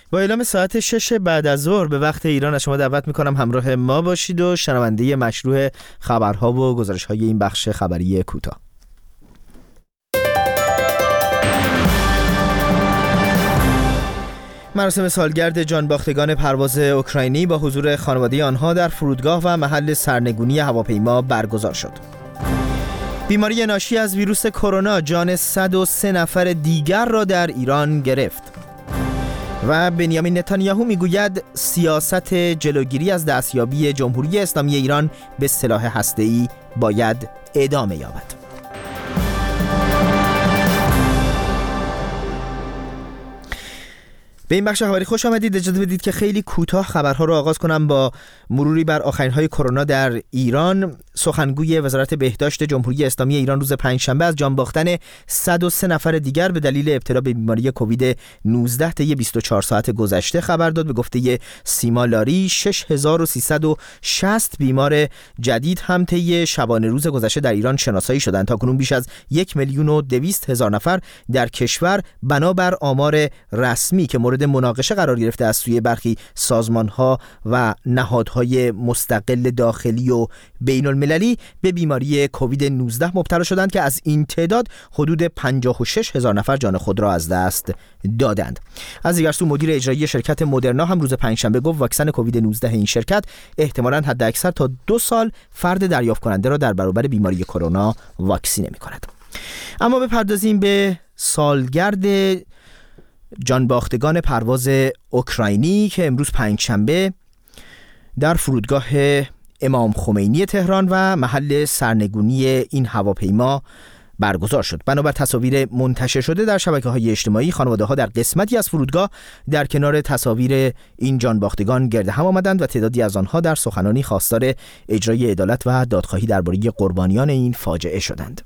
با اعلام ساعت 6 بعد از ظهر به وقت ایران از شما دعوت میکنم همراه ما باشید و شنونده مشروع خبرها و گزارش‌های این بخش خبری کوتاه. مراسم سالگرد جانباختگان پرواز اوکراینی با حضور خانواده آنها در فرودگاه و محل سرنگونی هواپیما برگزار شد. بیماری ناشی از ویروس کرونا جان 103 نفر دیگر را در ایران گرفت. و بنیامین نتانیاهو میگوید سیاست جلوگیری از دستیابی جمهوری اسلامی ایران به سلاح هسته‌ای باید ادامه یابد. به این بخش خبری خوش آمدید. اجازه بدید که خیلی کوتاه خبرها رو آغاز کنم با مروری بر آخرین‌های کرونا در ایران. سخنگوی وزارت بهداشت جمهوری اسلامی ایران روز پنجشنبه از جان باختن 103 نفر دیگر به دلیل ابتلا به بیماری کووید 19 طی 24 ساعت گذشته خبر داد. به گفته سیما لاری 6360 بیمار جدید هم طی شبانه روز گذشته در ایران شناسایی شدند. تاکنون بیش از 1,200,000 نفر در کشور بنابر آمار رسمی که مورد مناقشه قرار گرفته از سوی برخی سازمان‌ها و نهادهای مستقل داخلی و بین‌المللی به بیماری کووید 19 مبتلا شدند که از این تعداد حدود 56,000 نفر جان خود را از دست دادند. از دیگر سو مدیر اجرایی شرکت مدرنا هم روز پنجشنبه گفت واکسن کووید 19 این شرکت احتمالاً حداکثر تا 2 سال فرد دریافت کننده را در برابر بیماری کرونا واکسینه می‌کند. اما بپردازیم به سالگرد جانباختگان پرواز اوکراینی که امروز پنجشنبه در فرودگاه امام خمینی تهران و محل سرنگونی این هواپیما برگزار شد. بنابر تصاویر منتشر شده در شبکه‌های اجتماعی، خانواده‌ها در قسمتی از فرودگاه در کنار تصاویر این جانباختگان گرد هم آمدند و تعدادی از آنها در سخنرانی خواستار اجرای عدالت و دادخواهی درباره قربانیان این فاجعه شدند.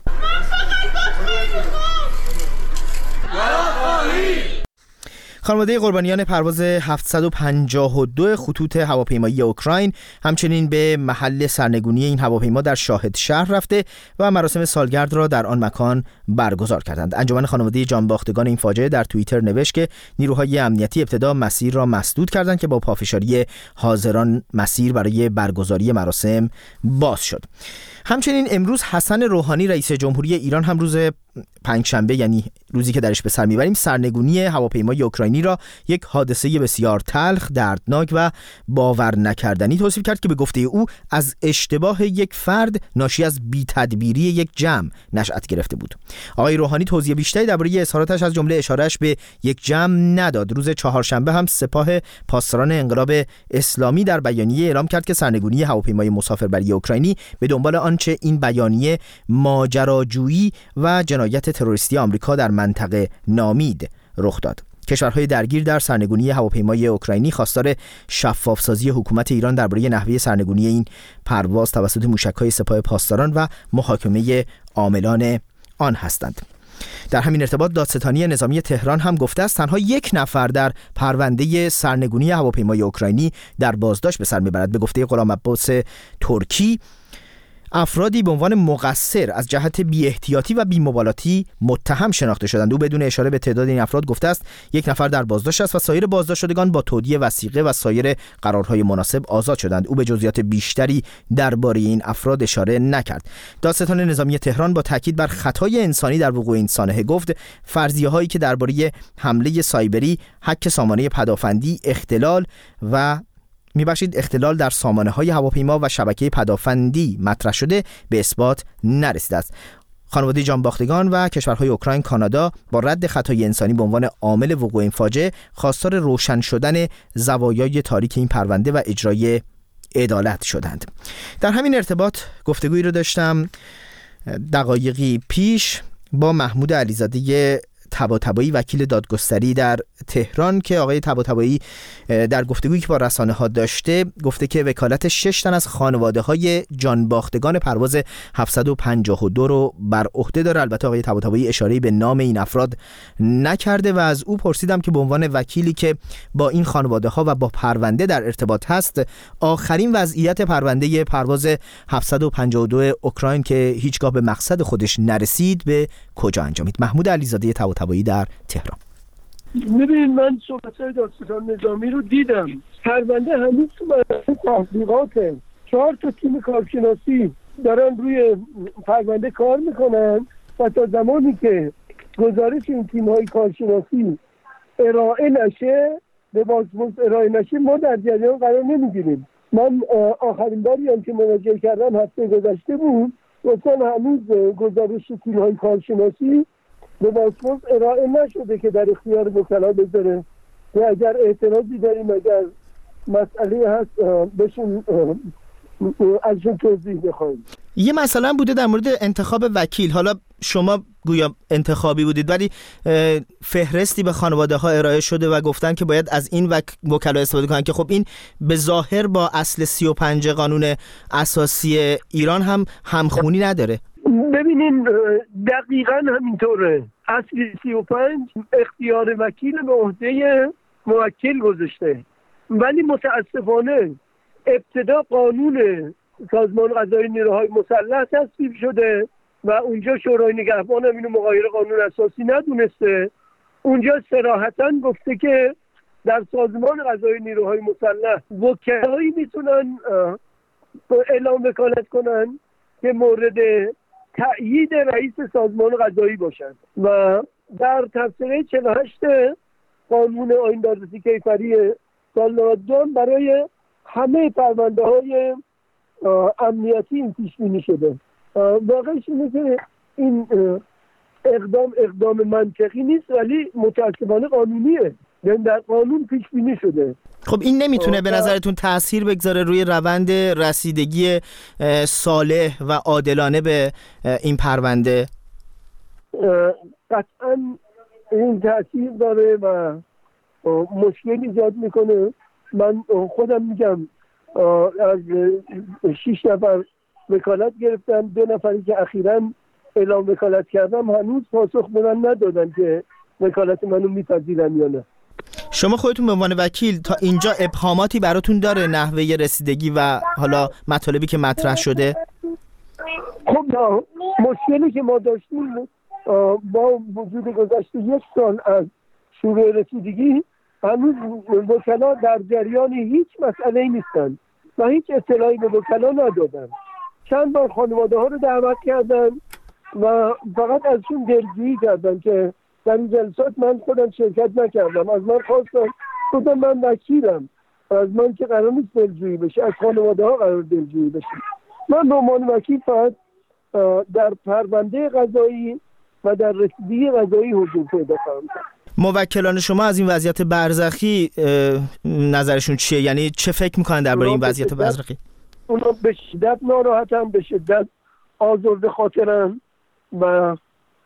خانواده قربانیان پرواز 752 خطوط هواپیمایی اوکراین همچنین به محل سرنگونی این هواپیما در شاهد شهر رفته و مراسم سالگرد را در آن مکان برگزار کردند. انجمن خانواده جانباختگان این فاجعه در توییتر نوشت که نیروهای امنیتی ابتدا مسیر را مسدود کردند که با پافشاری حاضران مسیر برای برگزاری مراسم باز شد. همچنین امروز حسن روحانی رئیس جمهوری ایران هم روز پنجشنبه، یعنی روزی که درش به سر میبریم، سرنگونی هواپیمای اوکراینی را یک حادثه بسیار تلخ، دردناک و باور نکردنی توصیف کرد که به گفته او از اشتباه یک فرد ناشی از بی‌تدبیری یک جمع نشأت گرفته بود. آقای روحانی توضیح بیشتری درباره اظهاراتش از جمله اشارهش به یک جمع نداد. روز چهارشنبه هم سپاه پاسداران انقلاب اسلامی در بیانیه اعلام کرد که سرنگونی هواپیمای مسافربری اوکراینی به دنبال آنچه این بیانیه ماجراجویی و جنایت تروریستی آمریکا در منطقه نامید رخ داد. کشورهای درگیر در سرنگونی هواپیمای اوکراینی خواستار شفافسازی حکومت ایران درباره نحوه سرنگونی این پرواز توسط موشک‌های سپاه پاسداران و محاکمه عاملان آن هستند. در همین ارتباط دادستانی نظامی تهران هم گفته است تنها 1 نفر در پرونده سرنگونی هواپیمای اوکراینی در بازداشت به سر میبرد. به گفته غلام عباس ترکی افرادی به عنوان مقصر از جهت بی‌احتیاطی و بی‌مبالاتی متهم شناخته شدند. او بدون اشاره به تعداد این افراد گفته است 1 نفر در بازداشت است و سایر بازداشت شدگان با تودیع وثیقه و سایر قرارهای مناسب آزاد شدند. او به جزئیات بیشتری درباره این افراد اشاره نکرد. دادستان نظامی تهران با تاکید بر خطای انسانی در وقوع این سانحه گفت فرضیه‌هایی که درباره حمله سایبری، هک سامانه پدافندی، اختلال در سامانه‌های هواپیما و شبکه پدافندی مطرح شده به اثبات نرسیده است. خانواده جانباختگان و کشورهای اوکراین، کانادا با رد خطای انسانی به عنوان عامل وقوع این فاجعه خواستار روشن شدن زوایای تاریک این پرونده و اجرای عدالت شدند. در همین ارتباط گفتگویی رو داشتم دقایقی پیش با محمود علیزاده طباطبایی وکیل دادگستری در تهران که آقای طباطبایی در گفتگویی که با رسانه‌ها داشته گفته که وکالت 6 تن از خانواده‌های جانباختگان پرواز 752 رو بر عهده داره. البته آقای طباطبایی اشاره‌ای به نام این افراد نکرده و از او پرسیدم که به عنوان وکیلی که با این خانواده‌ها و با پرونده در ارتباط هست، آخرین وضعیت پرونده پرواز 752 اوکراین که هیچگاه به مقصد خودش نرسید به کجا انجامید. محمود علیزاده طباطبایی در تهران. ببین من صحبت‌های دادستان نظامی رو دیدم. پرونده هنوز تو مرحله تحقیقاته. 4 تا تیم کارشناسی دارن روی پرونده کار میکنن و تا زمانی که گزارش این تیم‌های کارشناسی ارائه نشه، به بازپرس ارائه نشه، ما در جریان قرار نمیگیریم. من آخرین باری هم که مراجعه کردم هفته گذشته بود، گفتن هنوز گزارش تیم‌های کارشناسی به بازپرس ارائه نشده که در اختیار وکلا بذاره و اگر اعتراضی داریم، اگر مسئله هست بهشون ازشون توضیح بخوایم. یه مسئله بوده در مورد انتخاب وکیل. حالا شما گویا انتخابی بودید ولی فهرستی به خانواده ها ارائه شده و گفتن که باید از این وکلا استفاده کنن که خب این به ظاهر با اصل 35 قانون اساسی ایران هم همخونی نداره. ببینین دقیقاً همینطوره. اصل 35 اختیار وکیل به عهده موکل گذاشته، ولی متاسفانه ابتدا قانون سازمان قضایی نیروهای مسلح تصویب شده و اونجا شورای نگهبان هم اینو مغایر قانون اساسی ندونسته. اونجا صراحتاً گفته که در سازمان قضایی نیروهای مسلح وکلایی میتونن اعلام وکالت کنن که مورد تأیید رئیس سازمان قضایی باشند و در تفسیر 48 قانون آیین دادرسی کیفری سال 92 برای همه پرونده های امنیتی این پیش بینی شده. واقعش اینه که این اقدام منطقی نیست ولی متأسفانه قانونیه، یعنی در قانون پیش بینی شده. خب این نمیتونه به نظرتون تأثیر بگذاره روی روند رسیدگی صالح و عادلانه به این پرونده؟ قطعاً این تأثیر داره و مشکل ایجاد میکنه. من خودم میگم از 6 نفر وکالت گرفتم، 2 نفری که اخیراً اعلام وکالت کردم هنوز پاسخ به من ندادن که وکالت منو میپذیرن یا نه. شما خودتون به عنوان وکیل تا اینجا ابهاماتی براتون داره نحوه رسیدگی و حالا مطالبی که مطرح شده؟ خب مشکلی که ما داشتیم با وجود گذشته 1 سال از شروع رسیدگی، هنوز وکلا در جریان هیچ مسئله‌ای نیستن و هیچ اطلاعی به وکلا ندادن. چند بار خانواده ها رو دعوت کردن و فقط ازشون دلجویی کردن که در این جلسات من خودم شرکت نکردم. از من خواستم، گفتم من وکیلم، از من که قرار نیست دلجویی بشه، از خانواده ها قرار دلجویی بشه. من به عنوان وکیل فقط در پرونده قضایی و در رسیدگی قضایی حضور پیدا خواهم کرد. موکلان شما از این وضعیت برزخی نظرشون چیه؟ یعنی چه فکر میکنن درباره این وضعیت برزخی؟ اونا به شدت ناراحتن، به شدت آزرده خاطرن و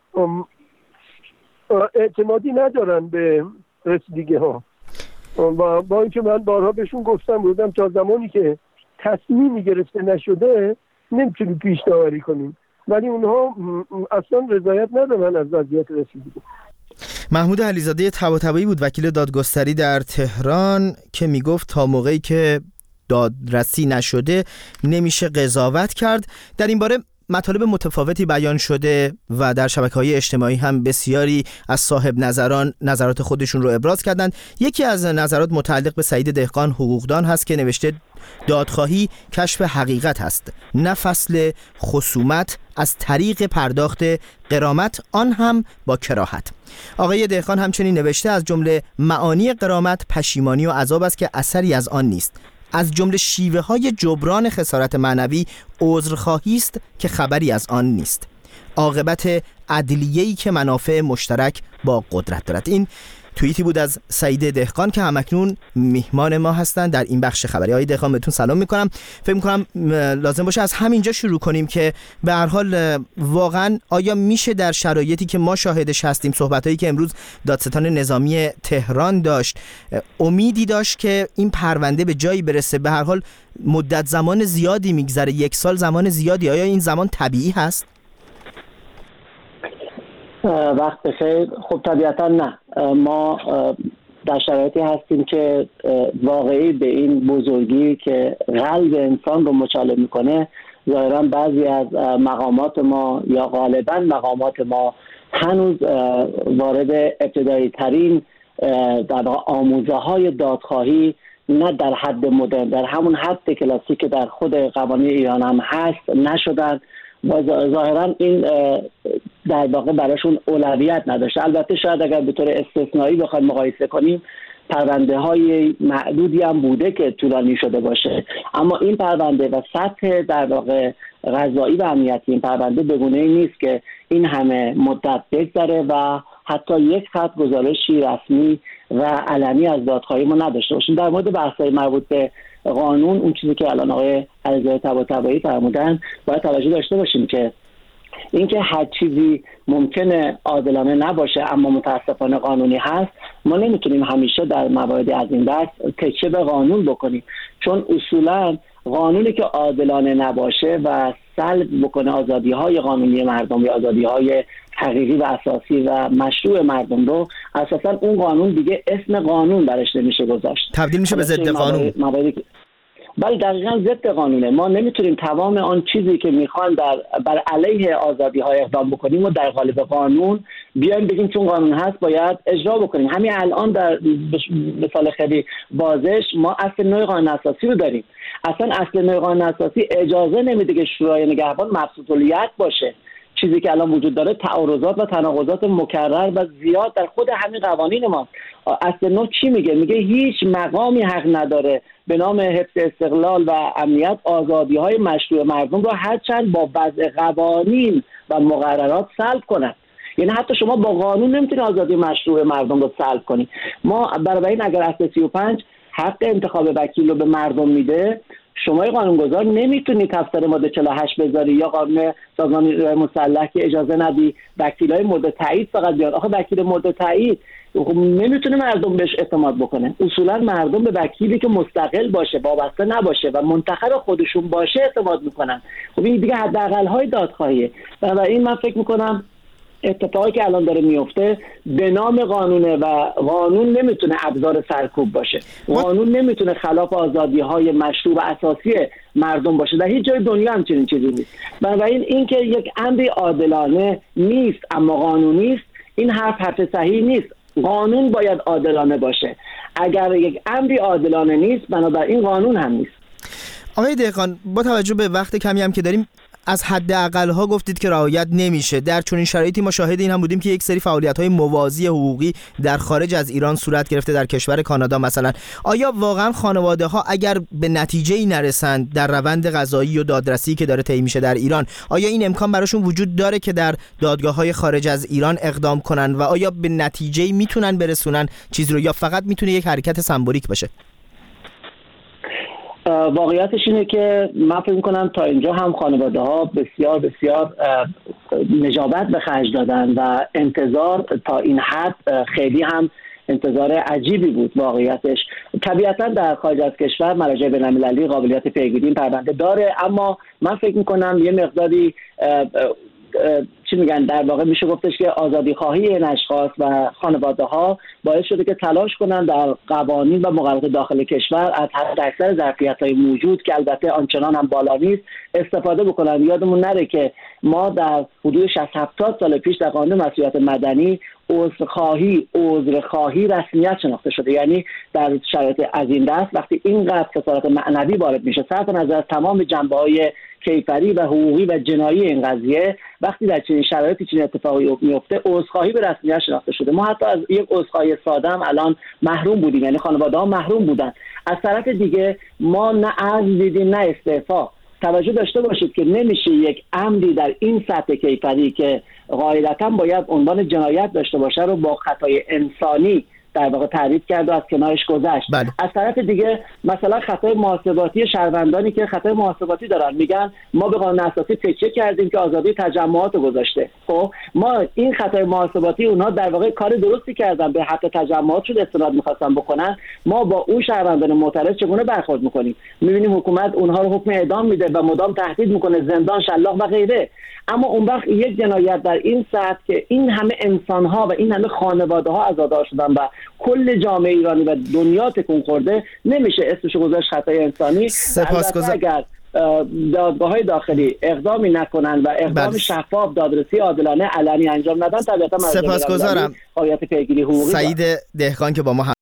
اعتمادی ندارن به رسیدگی ها و با اینکه من بارها بهشون گفتم تا زمانی که تصمیمی گرفته نشده نمیتونیم پیش داوری کنیم، ولی اونها اصلا رضایت ندارن از وضعیت رسیدگی. محمود علیزاده طباطبایی بود وکیل دادگستری در تهران که میگفت تا موقعی که دادرسی نشده نمیشه قضاوت کرد. در این باره مطالب متفاوتی بیان شده و در شبکه‌های اجتماعی هم بسیاری از صاحب نظران نظرات خودشون رو ابراز کردند. یکی از نظرات متعلق به سعید دهقان حقوقدان هست که نوشته دادخواهی کشف حقیقت است، نه فصل خصومت از طریق پرداخت غرامت، آن هم با کراهت. آقای دهقان همچنین نوشته از جمله معانی غرامت پشیمانی و عذاب است که اثری از آن نیست. از جمله شیوه های جبران خسارت معنوی عذرخواهی است که خبری از آن نیست. عاقبت عدلیه‌ای که منافع مشترک با قدرت دارد. این توییتی بود از سعید دهقان که همکنون میهمان ما هستند در این بخش خبری. آقای دهقان بهتون سلام میکنم. فکر میکنم لازم باشه از همینجا شروع کنیم که به هر حال واقعا آیا میشه در شرایطی که ما شاهدش هستیم، صحبتایی که امروز دادستان نظامی تهران داشت، امیدی داشت که این پرونده به جایی برسه؟ به هر حال مدت زمان زیادی میگذره، 1 سال زمان زیادی. آیا این زمان طبیعی هست؟ وقت بخیر. خب طبیعتا نه. ما در شرایطی هستیم که واقعی به این بزرگی که قلب انسان رو مچاله میکنه ظاهرا بعضی از مقامات ما یا غالبا مقامات ما هنوز وارد ابتدایی ترین در آموزه های دادخواهی نه در حد مدرن، در همون حد کلاسیک که در خود قوانین ایران هم هست نشدن و ظاهرا این در واقع براشون اولویت نداشته. البته شاید اگر به طور استثنایی بخوایم مقایسه کنیم پرونده های معدودی هم بوده که طولانی شده باشه، اما این پرونده و سطح در واقع قضایی و امنیتی این پرونده به گونه‌ای نیست که این همه مدت بگذره و حتی یک خط گزارشی رسمی و علنی از دادخواهی ما نداشته باشیم. در مورد بحث‌های مربوط به قانون، اون چیزی که الان آقای علیزاده طباطبایی فرمودن، باید توجه داشته باشیم که اینکه هر چیزی ممکنه عادلانه نباشه اما متاسفانه قانونی هست، ما نمیتونیم همیشه در مواردی از این دست تکیه به قانون بکنیم، چون اصولا قانونی که عادلانه نباشه و سلب بکنه آزادی‌های قانونی مردم یا آزادی‌های حقیقی و اساسی و مشروع مردم رو، اساسا اون قانون دیگه اسم قانون برش نمیشه گذاشت، تبدیل میشه به ضد قانون. بله دقیقاً ضد قانونه. ما نمیتونیم تمام آن چیزی که میخوان بر علیه آزادی‌های اقدام بکنیم و در قالب قانون بیایم بگیم چون قانون هست باید اجرا بکنیم. همین الان در مثال خیلی بازش ما اصل نوع قانون اساسی رو داریم. اصلا اصل نوع قانون اساسی اجازه نمیده که شورای نگهبان مبسوط الید باشه. چیزی که الان وجود داره تعارضات و تناقضات مکرر و زیاد در خود همین قوانین ما. اصل نو چی میگه؟ میگه هیچ مقامی حق نداره به نام حفظ استقلال و امنیت آزادی‌های مشروع مردم رو هرچند با وضع قوانین و مقررات سلب کنند. یعنی حتی شما با قانون نمیتونید آزادی مشروع مردم رو سلب کنید. ما برای این اگر اصل 35 حق انتخاب وکیل رو به مردم میده، شما قانونگذار نمیتونید تفسیر ماده 48 بذاری یا قانون سازمان نیروهای مسلح که اجازه ندی وکیلای مورد تایید فقط بیان. آخه وکیل مورد تایید نمیتونه مردم بهش اعتماد بکنه. اصولا مردم به وکیلی که مستقل باشه، وابسته نباشه و منتخب خودشون باشه اعتماد میکنن. خب این دیگه حداقل‌های دادخواهیه. بنابراین من فکر میکنم اتفاقی که الان داره میفته به نام قانونه و قانون نمیتونه ابزار سرکوب باشه. قانون نمیتونه خلاف آزادی‌های مشروع و اساسی مردم باشه. در هیچ جای دنیا هم چنین چیزی نیست. بنابراین اینکه یک امری عادلانه نیست اما قانونی است، این حرف صحیح نیست. قانون باید عادلانه باشه. اگر یک امری عادلانه نیست، بنابراین قانون هم نیست. آقای دهقان، با توجه به وقت کمی هم که داریم، از حداقل‌ها گفتید که رعایت نمیشه. در چنین شرایطی ما شاهد این هم بودیم که یک سری فعالیت‌های موازی حقوقی در خارج از ایران صورت گرفته، در کشور کانادا مثلا. آیا واقعا خانواده‌ها اگر به نتیجه‌ای نرسند در روند قضایی و دادرسی که داره طی میشه در ایران، آیا این امکان براشون وجود داره که در دادگاه‌های خارج از ایران اقدام کنن و آیا به نتیجه‌ای میتونن برسونن چیز رو، یا فقط میتونه یک حرکت سمبولیک باشه؟ واقعیتش اینه که من فکر می‌کنم تا اینجا هم خانواده‌ها بسیار بسیار نجابت به خرج دادن و انتظار تا این حد خیلی هم انتظار عجیبی بود. واقعیتش طبیعتاً در خارج از کشور مراجع بین‌المللی قابلیت پیگیری این پرونده داره، اما من فکر می‌کنم یه مقداری چی میگن، در واقع میشه گفتش که آزادی خواهی این اشخاص و خانواده ها باعث شده که تلاش کنن در قوانین و مقررات داخل کشور از حد اکثر ظرفیت‌های موجود که البته آنچنان هم بالا نیست استفاده بکنن. یادمون نره که ما در حدود 60-70 سال پیش در قانون مسئولیت مدنی عذرخواهی رسمیت شناخته شده. یعنی در شرایط از این دست وقتی اینقدر خسارت معنوی وارد میشه صرف نظر از تمام جنبه‌های کیفری و حقوقی و جنایی این قضیه، وقتی در چنین شرایطی چنین اتفاقی میفته عذرخواهی به رسمیت شناخته شده. ما حتی از یک عذرخواهی ساده هم الان محروم بودیم، یعنی خانواده‌ها محروم بودن. از طرف دیگه ما نه عزل دیدیم نه استعفا. توجه داشته باشید که نمیشه یک امری در این سطح کیفری که قاعدتاً باید عنوان جنایت داشته باشه رو با خطای انسانی در واقع تعریف کرد و از کنارش گذشت. بله. از طرف دیگه مثلا خطای محاسباتی شهروندانی که خطای محاسباتی دارن میگن ما به قانون اساسی تکیه کردیم که آزادی تجمعات رو گذاشته. خب ما این خطای محاسباتی اونها در واقع کار درستی کردن، به حق تجمعاتشون استناد می‌خواستن بکنن. ما با اون شهروندان معترض چگونه برخورد می‌کنیم؟ می‌بینیم حکومت اونها رو حکم اعدام میده و مدام تهدید می‌کنه، زندان، شلاق و غیره. اما اون وقت یک جنایت در این سطح که این همه انسان‌ها و این همه خانواده‌ها عزادار شدن و کل جامعه ایرانی و دنیا تکون خورده، نمیشه اسمشو گذاشت خطای انسانی. سپاسگزارم. اگر دادگاه‌های داخلی اقدامی نکنن و اقدام شفاف، دادرسی عادلانه علنی انجام ندن، طبیعتا سپاسگزارم قایت پیگیری حقوقی سعید دهقان که با ما